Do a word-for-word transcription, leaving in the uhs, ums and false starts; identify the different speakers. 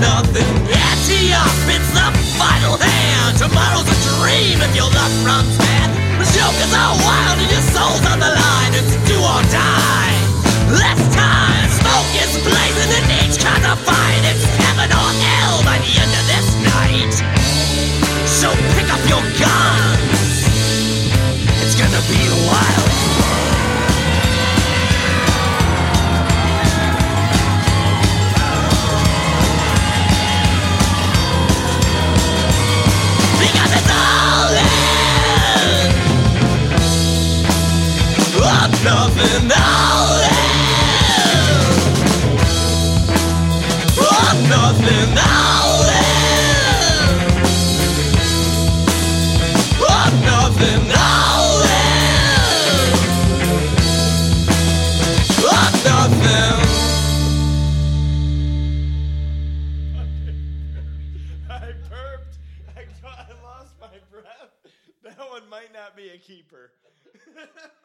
Speaker 1: nothing. Ante up, it's the final hand. Tomorrow's a dream if your luck runs bad. The joke is all wild and your soul's on the line. It's do or die. Less time, smoke is blazing and each kind of fight. It's heaven or hell by the end of this night. So pick up your guns. It's gonna be wild. Because it's all in. Oh, nothing all in. Oh, nothing all in. Oh, nothing all in. Oh, nothing.
Speaker 2: I burped. I, got, I lost my breath. That one might not be a keeper.